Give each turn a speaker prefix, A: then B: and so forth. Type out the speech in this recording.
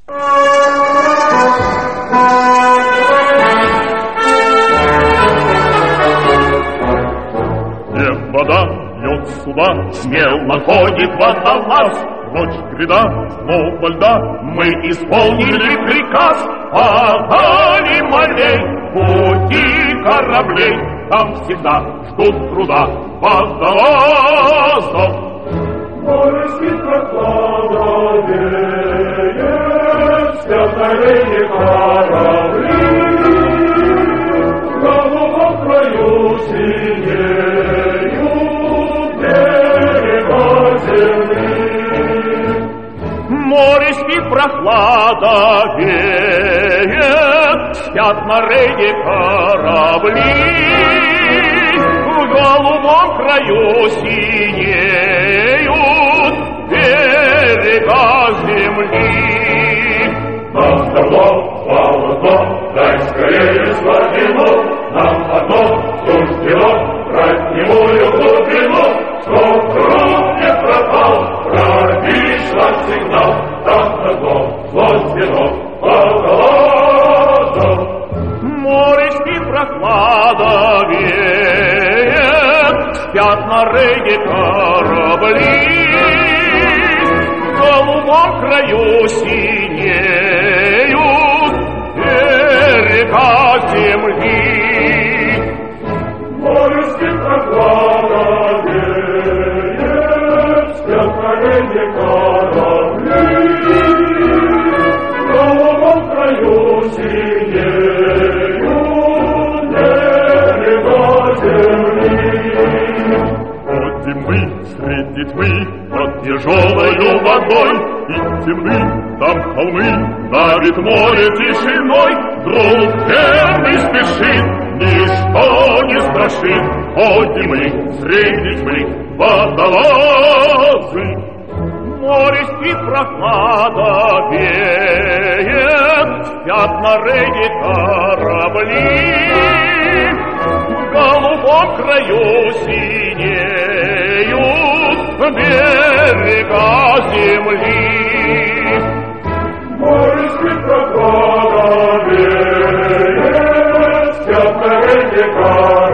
A: Вода льет сюда, смело ходит водолаз. Ночь гряда, снова льда, мы исполнили приказ. Подали морей, пути кораблей, там всегда ждут труда водолазов.
B: Море спит прохлада веет, спят на рейде корабли. В голубом краю синеют берега земли.
A: Море спит, прохлада веет, спят на рейде корабли. В голубом краю синеют берега земли.
B: Нам давно, слава Богу, дай скорее сладину, нам одно суждено, брать немую глубину, чтоб круг не пропал, пробишь нам сигнал, там одно суждено, водолазов.
A: Море спит, прохлада веет, спят на рейде корабли. В голубом краю синеют берега земли.
B: Море спит, прохлада веет, спят на рейде корабли. В голубом краю синеют берега земли.
A: Ходим мы среди тьмы под тяжелою водой, и темны там холмы, давит море тишиной. Друг верный спешит, ничто не страшит. Ходим мы среди тьмы водолазы. Море спит, прохлада веет, спят на рейде корабли. В голубом краю синеют берега земли.
B: Море спит, прохлада веет, спят на рейде корабли.